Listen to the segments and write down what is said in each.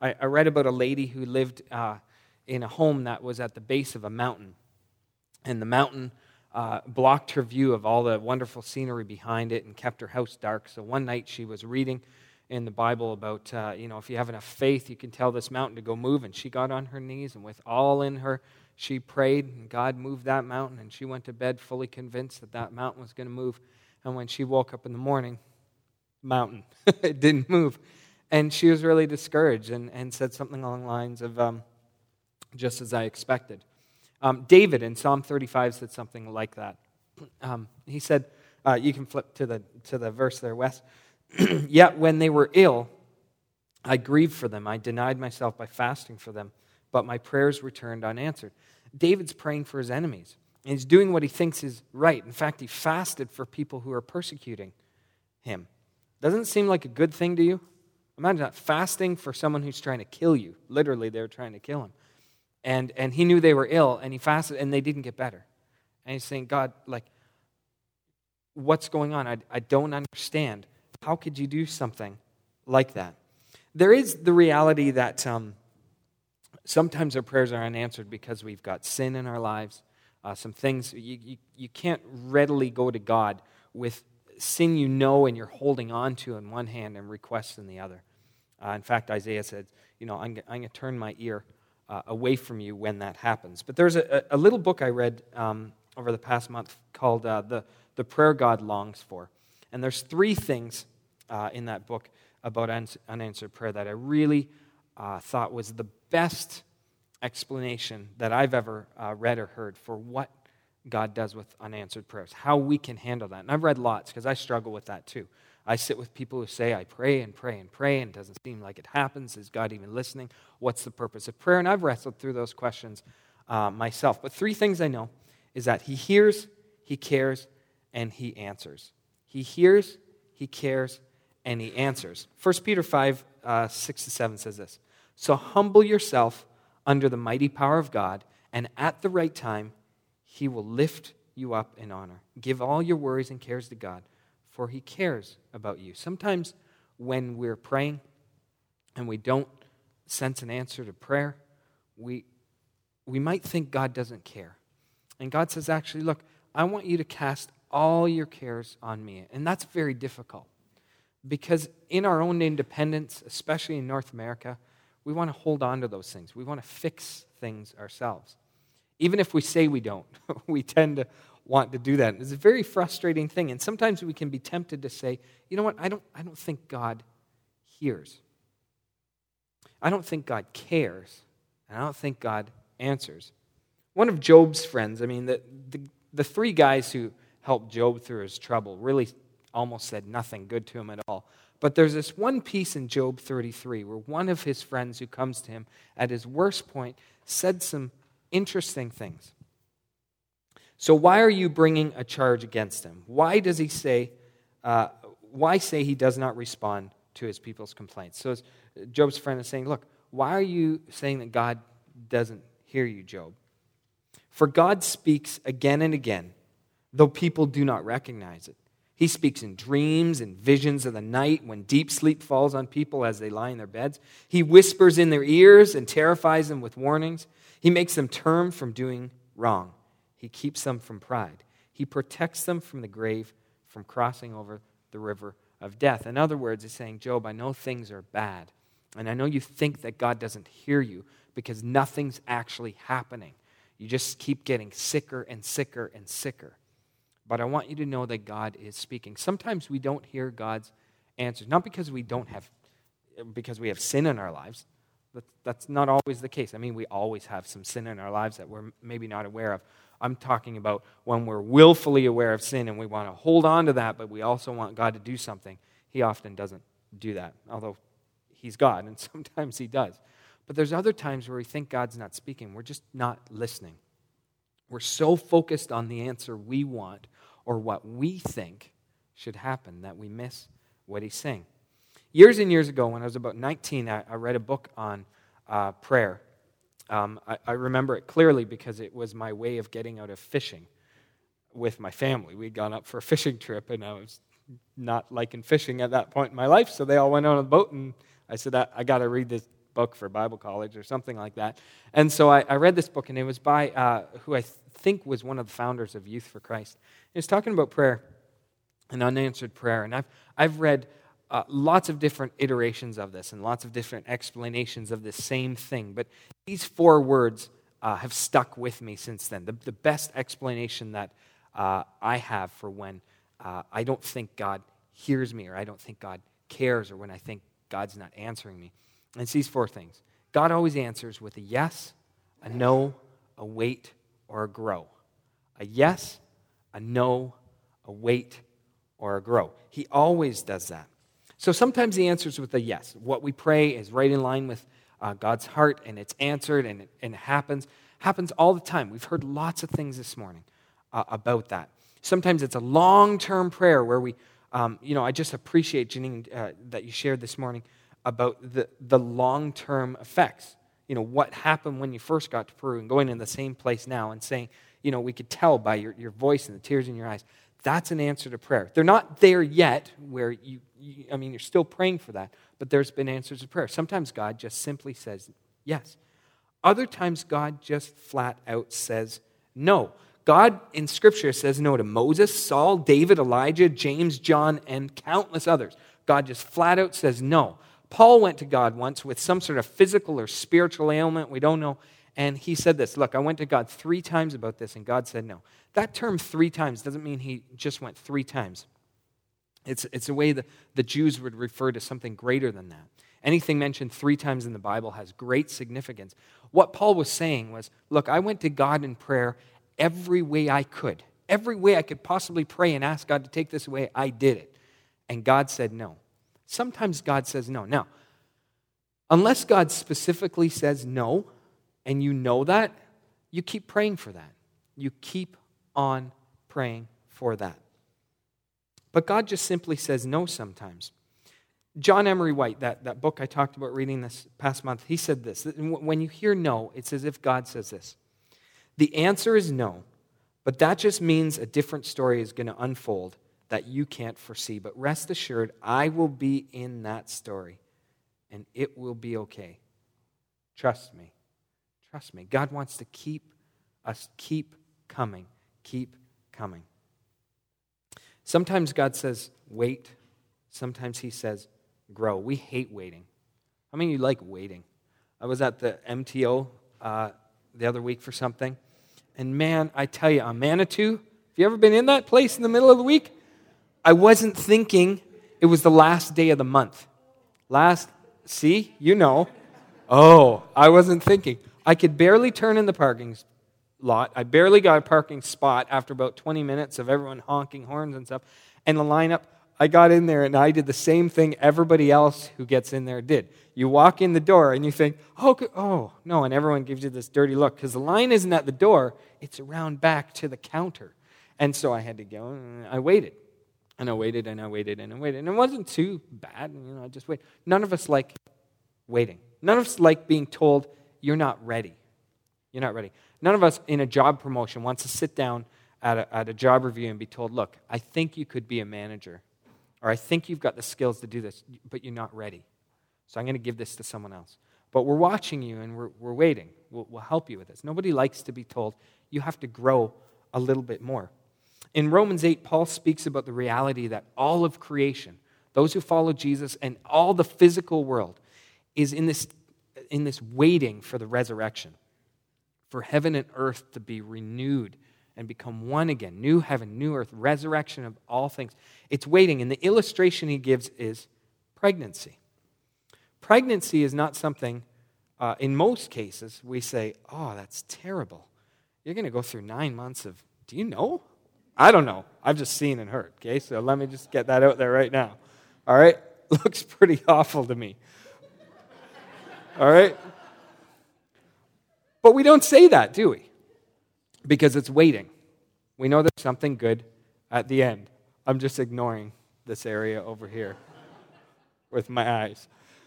I read about a lady who lived in a home that was at the base of a mountain. And the mountain blocked her view of all the wonderful scenery behind it and kept her house dark. So one night she was reading in the Bible about, if you have enough faith, you can tell this mountain to go move. And she got on her knees, and with all in her, she prayed, and God moved that mountain. And she went to bed fully convinced that that mountain was going to move. And when she woke up in the morning, mountain, it didn't move. And she was really discouraged and said something along the lines of, just as I expected. David in Psalm 35 said something like that. He said, you can flip to the verse there, Wes. Yet when they were ill, I grieved for them. I denied myself by fasting for them, but my prayers returned unanswered. David's praying for his enemies, and he's doing what he thinks is right. In fact, he fasted for people who are persecuting him. Doesn't it seem like a good thing to you? Imagine that, fasting for someone who's trying to kill you. Literally, they were trying to kill him. And he knew they were ill, and he fasted, and they didn't get better. And he's saying, God, what's going on? I don't understand. How could you do something like that? There is the reality that sometimes our prayers are unanswered because we've got sin in our lives. Some things, you can't readily go to God with sin and you're holding on to in one hand and requests in the other. In fact, Isaiah said, I'm going to turn my ear away from you when that happens. But there's a little book I read over the past month called The Prayer God Longs For. And there's 3 things in that book about unanswered prayer that I really thought was the best explanation that I've ever read or heard for what God does with unanswered prayers, how we can handle that. And I've read lots because I struggle with that too. I sit with people who say, I pray and pray and pray, and it doesn't seem like it happens. Is God even listening? What's the purpose of prayer? And I've wrestled through those questions myself. But 3 things I know is that He hears, He cares, and He answers. He hears, He cares, and He answers. 1 Peter 5, 6-7 says this. So humble yourself under the mighty power of God, and at the right time, He will lift you up in honor. Give all your worries and cares to God, for He cares about you. Sometimes when we're praying and we don't sense an answer to prayer, we might think God doesn't care. And God says, actually, look, I want you to cast all your cares on me. And that's very difficult because in our own independence, especially in North America, we want to hold on to those things. We want to fix things ourselves. Even if we say we don't, we tend to want to do that. It's a very frustrating thing. And sometimes we can be tempted to say, you know what, I don't think God hears. I don't think God cares. And I don't think God answers. One of Job's friends, the 3 guys who helped Job through his trouble really almost said nothing good to him at all. But there's this one piece in Job 33 where one of his friends who comes to him at his worst point said some interesting things. So why are you bringing a charge against him? Why does he say, why say he does not respond to his people's complaints? So Job's friend is saying, look, why are you saying that God doesn't hear you, Job? For God speaks again and again, though people do not recognize it. He speaks in dreams and visions of the night when deep sleep falls on people as they lie in their beds. He whispers in their ears and terrifies them with warnings. He makes them turn from doing wrong. He keeps them from pride. He protects them from the grave, from crossing over the river of death. In other words, he's saying, Job, I know things are bad. And I know you think that God doesn't hear you because nothing's actually happening. You just keep getting sicker and sicker and sicker. But I want you to know that God is speaking. Sometimes we don't hear God's answers, not because we have sin in our lives. That's not always the case. We always have some sin in our lives that we're maybe not aware of. I'm talking about when we're willfully aware of sin and we want to hold on to that, but we also want God to do something. He often doesn't do that, although He's God, and sometimes He does. But there's other times where we think God's not speaking. We're just not listening. We're so focused on the answer we want or what we think should happen that we miss what He's saying. Years and years ago, when I was about 19, I read a book on prayer. I remember it clearly because it was my way of getting out of fishing with my family. We'd gone up for a fishing trip, and I was not liking fishing at that point in my life, so they all went on a boat, and I said, I got to read book for Bible college or something like that. And so I read this book, and it was by who I think was one of the founders of Youth for Christ. He was talking about prayer and unanswered prayer. And I've read lots of different iterations of this and lots of different explanations of this same thing. But these 4 words have stuck with me since then. The best explanation that I have for when I don't think God hears me, or I don't think God cares, or when I think God's not answering me. And it's these 4 things. God always answers with a yes, a no, a wait, or a grow. A yes, a no, a wait, or a grow. He always does that. So sometimes he answers with a yes. What we pray is right in line with God's heart, and it's answered, and it happens. Happens all the time. We've heard lots of things this morning about that. Sometimes it's a long-term prayer where we, I just appreciate, Janine, that you shared this morning about the long-term effects. What happened when you first got to Peru and going in the same place now and saying, we could tell by your voice and the tears in your eyes. That's an answer to prayer. They're not there yet where you're still praying for that, but there's been answers to prayer. Sometimes God just simply says yes. Other times God just flat out says no. God in Scripture says no to Moses, Saul, David, Elijah, James, John, and countless others. God just flat out says no. Paul went to God once with some sort of physical or spiritual ailment, we don't know, and he said this, look, I went to God 3 times about this, and God said no. That term 3 times doesn't mean he just went 3 times. It's a way that the Jews would refer to something greater than that. Anything mentioned 3 times in the Bible has great significance. What Paul was saying was, look, I went to God in prayer every way I could. Every way I could possibly pray and ask God to take this away, I did it. And God said no. Sometimes God says no. Now, unless God specifically says no, and you know that, you keep praying for that. You keep on praying for that. But God just simply says no sometimes. John Emery White, that book I talked about reading this past month, he said this. When you hear no, it's as if God says this. The answer is no, but that just means a different story is going to unfold that you can't foresee. But rest assured, I will be in that story, and it will be okay. Trust me. Trust me. God wants to keep us keep coming. Keep coming. Sometimes God says, wait. Sometimes he says, grow. We hate waiting. How many of you like waiting? I was at the MTO the other week for something. And man, I tell you, on Manitou, have you ever been in that place in the middle of the week? I wasn't thinking it was the last day of the month. See, you know. Oh, I wasn't thinking. I could barely turn in the parking lot. I barely got a parking spot after about 20 minutes of everyone honking horns and stuff. And the lineup, I got in there and I did the same thing everybody else who gets in there did. You walk in the door and you think, oh, no, and everyone gives you this dirty look because the line isn't at the door, it's around back to the counter. And so I had to go and I waited. And I waited and I waited and I waited. And it wasn't too bad, I just waited. None of us like waiting. None of us like being told, you're not ready. You're not ready. None of us in a job promotion wants to sit down at a job review and be told, look, I think you could be a manager. Or I think you've got the skills to do this, but you're not ready. So I'm going to give this to someone else. But we're watching you and we're waiting. We'll help you with this. Nobody likes to be told, you have to grow a little bit more. In Romans 8, Paul speaks about the reality that all of creation, those who follow Jesus and all the physical world, is in this waiting for the resurrection, for heaven and earth to be renewed and become one again. New heaven, new earth, resurrection of all things. It's waiting. And the illustration he gives is pregnancy. Pregnancy is not something, in most cases, we say, oh, that's terrible. You're going to go through 9 months of, do you know? I don't know. I've just seen and heard, okay? So let me just get that out there right now. All right? Looks pretty awful to me. All right? But we don't say that, do we? Because it's waiting. We know there's something good at the end. I'm just ignoring this area over here with my eyes.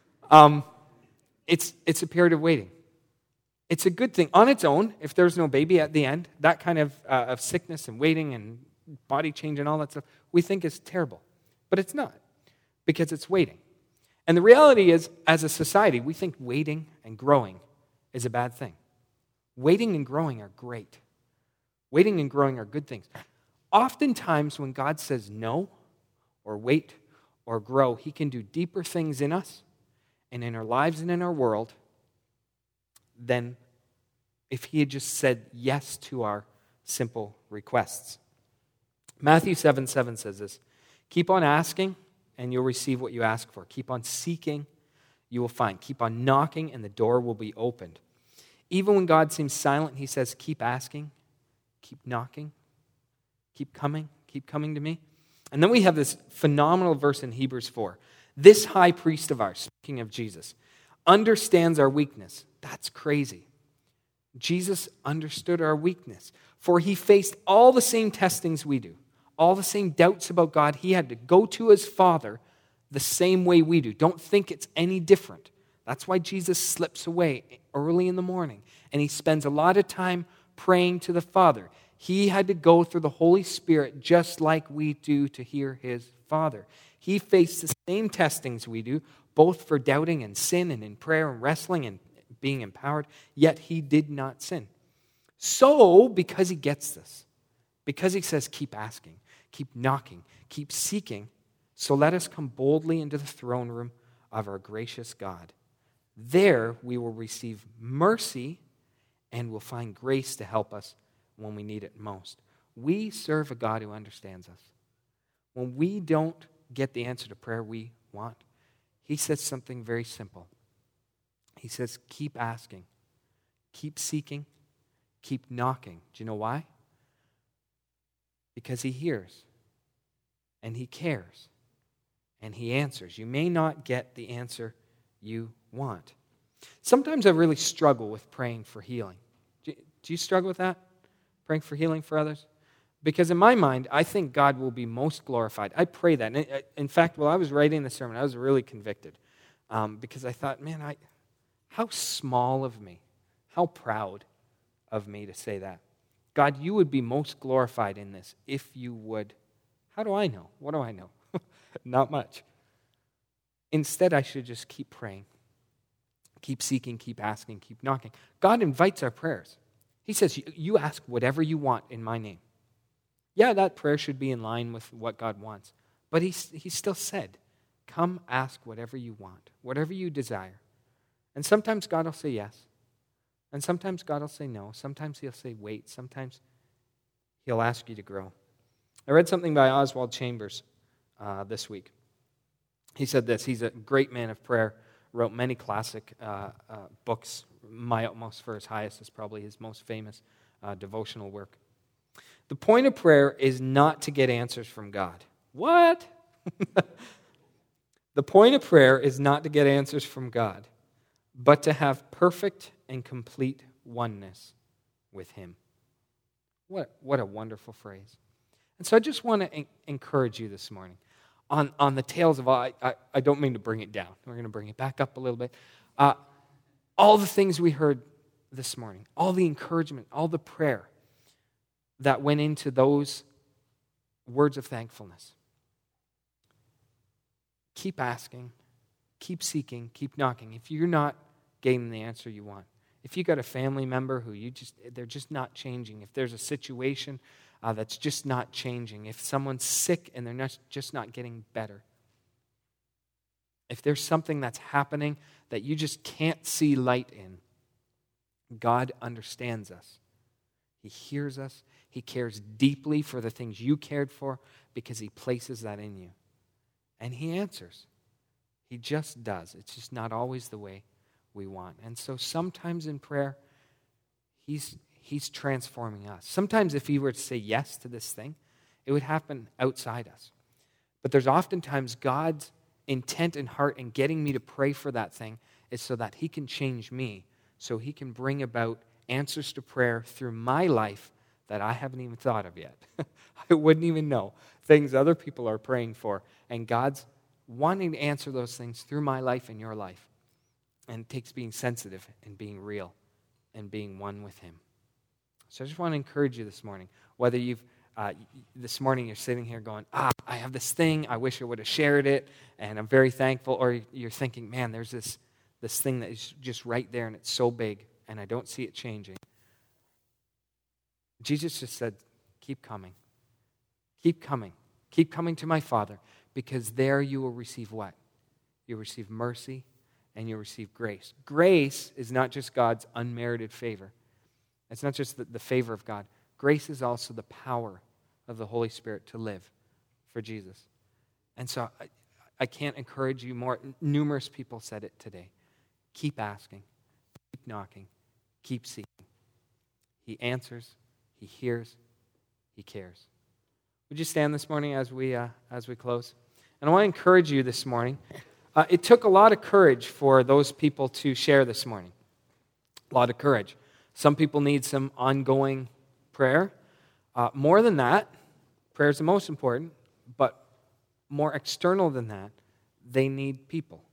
It's a period of waiting. It's a good thing. On its own, if there's no baby at the end, that kind of sickness and waiting and body change and all that stuff, we think is terrible. But it's not, because it's waiting. And the reality is, as a society, we think waiting and growing is a bad thing. Waiting and growing are great. Waiting and growing are good things. Oftentimes, when God says no, or wait, or grow, he can do deeper things in us and in our lives and in our world than if he had just said yes to our simple requests. Matthew 7:7 says this, keep on asking and you'll receive what you ask for. Keep on seeking, you will find. Keep on knocking and the door will be opened. Even when God seems silent, he says, keep asking, keep knocking, keep coming to me. And then we have this phenomenal verse in Hebrews 4. This high priest of ours, speaking of Jesus, understands our weakness. That's crazy. Jesus understood our weakness, for he faced all the same testings we do, all the same doubts about God. He had to go to his Father the same way we do. Don't think it's any different. That's why Jesus slips away early in the morning, and he spends a lot of time praying to the Father. He had to go through the Holy Spirit just like we do to hear his Father. He faced the same testings we do, both for doubting and sin and in prayer and wrestling and being empowered, yet he did not sin. So, because he gets this, because he says keep asking, keep knocking, keep seeking, so let us come boldly into the throne room of our gracious God. There we will receive mercy and will find grace to help us when we need it most. We serve a God who understands us. When we don't get the answer to prayer we want, he says something very simple. He says, keep asking, keep seeking, keep knocking. Do you know why? Because he hears, and he cares, and he answers. You may not get the answer you want. Sometimes I really struggle with praying for healing. Do you struggle with that? Praying for healing for others? Because in my mind, I think God will be most glorified. I pray that. In fact, while I was writing the sermon, I was really convicted because I thought, man, how small of me, how proud of me to say that. God, you would be most glorified in this if you would. How do I know? What do I know? Not much. Instead, I should just keep praying, keep seeking, keep asking, keep knocking. God invites our prayers. He says, you ask whatever you want in my name. Yeah, that prayer should be in line with what God wants. But he still said, come ask whatever you want, whatever you desire. And sometimes God will say yes. And sometimes God will say no. Sometimes he'll say wait. Sometimes he'll ask you to grow. I read something by Oswald Chambers this week. He said this. He's a great man of prayer, wrote many classic books. My Utmost for His Highest is probably his most famous devotional work. The point of prayer is not to get answers from God. What? The point of prayer is not to get answers from God, but to have perfect and complete oneness with him. What a wonderful phrase. And so I just want to encourage you this morning on the tails of all. I don't mean to bring it down. We're going to bring it back up a little bit. All the things we heard this morning, all the encouragement, all the prayer that went into those words of thankfulness. Keep asking, keep seeking, keep knocking. If you're not getting the answer you want, if you got a family member who they're just not changing, if there's a situation that's just not changing, if someone's sick and they're just not getting better, if there's something that's happening that you just can't see light in, God understands us. He hears us. He cares deeply for the things you cared for because he places that in you. And he answers. He just does. It's just not always the way we want. And so sometimes in prayer, he's transforming us. Sometimes if he were to say yes to this thing, it would happen outside us. But there's oftentimes God's intent and heart in getting me to pray for that thing is so that he can change me, so he can bring about answers to prayer through my life that I haven't even thought of yet. I wouldn't even know. Things other people are praying for. And God's wanting to answer those things through my life and your life. And it takes being sensitive and being real and being one with him. So I just want to encourage you this morning, whether you've this morning you're sitting here going, I have this thing, I wish I would have shared it, and I'm very thankful. Or you're thinking, man, there's this thing that is just right there, and it's so big, and I don't see it changing. Jesus just said, keep coming. Keep coming. Keep coming to my Father, because there you will receive what? You'll receive mercy, and you'll receive grace. Grace is not just God's unmerited favor. It's not just the favor of God. Grace is also the power of the Holy Spirit to live for Jesus. And so I can't encourage you more. Numerous people said it today. Keep asking. Keep knocking. Keep seeking. He answers. He hears. He cares. Would you stand this morning as we close? And I want to encourage you this morning. It took a lot of courage for those people to share this morning. A lot of courage. Some people need some ongoing prayer. More than that, prayer is the most important, but more external than that, they need people.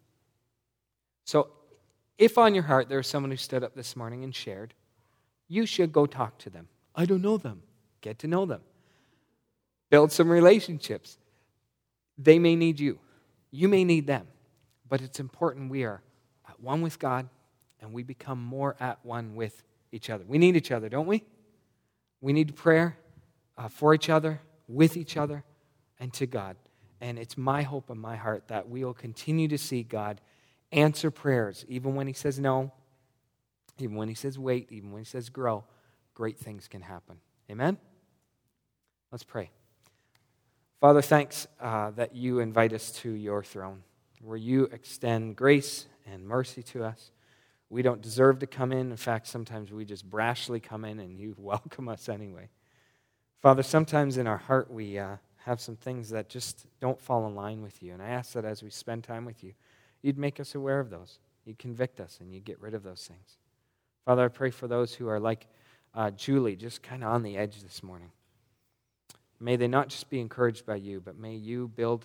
So if on your heart there is someone who stood up this morning and shared, you should go talk to them. I don't know them. Get to know them. Build some relationships. They may need you. You may need them. But it's important we are at one with God and we become more at one with each other. We need each other, don't we? We need prayer for each other, with each other, and to God. And it's my hope in my heart that we will continue to see God answer prayers, even when He says no, even when He says wait, even when He says grow. Great things can happen. Amen? Let's pray. Father, thanks that you invite us to your throne, where you extend grace and mercy to us. We don't deserve to come in. In fact, sometimes we just brashly come in and you welcome us anyway. Father, sometimes in our heart we have some things that just don't fall in line with you. And I ask that as we spend time with you, you'd make us aware of those. You'd convict us and you'd get rid of those things. Father, I pray for those who are like Julie, just kind of on the edge this morning. May they not just be encouraged by you, but may you build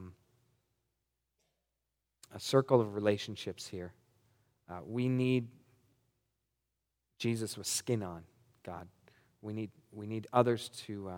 a circle of relationships here. We need Jesus with skin on, God. We need others to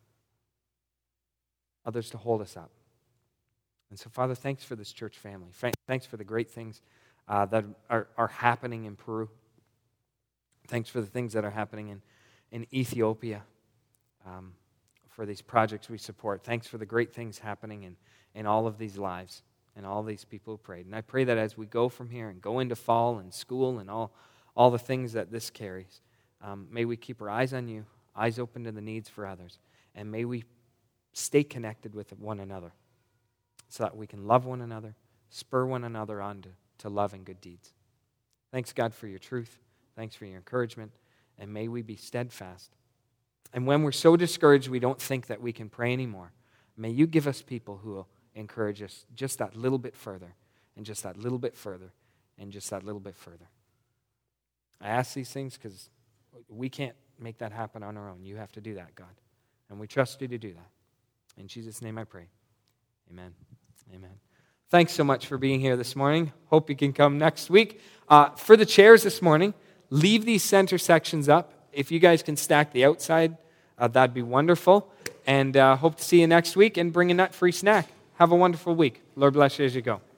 hold us up. And so, Father, thanks for this church family. Thanks for the great things that are happening in Peru. Thanks for the things that are happening in Ethiopia, for these projects we support. Thanks for the great things happening in all of these lives and all these people who prayed. And I pray that as we go from here and go into fall and school and all the things that this carries, may we keep our eyes on you, eyes open to the needs for others, and may we stay connected with one another so that we can love one another, spur one another on to love and good deeds. Thanks, God, for your truth. Thanks for your encouragement, and may we be steadfast. And when we're so discouraged we don't think that we can pray anymore, may you give us people who will encourage us just that little bit further, and just that little bit further, and just that little bit further. I ask these things because we can't make that happen on our own. You have to do that, God. And we trust you to do that. In Jesus' name I pray. Amen. Amen. Thanks so much for being here this morning. Hope you can come next week. For the chairs this morning, leave these center sections up. If you guys can stack the outside, that'd be wonderful. And hope to see you next week and bring a nut-free snack. Have a wonderful week. Lord bless you as you go.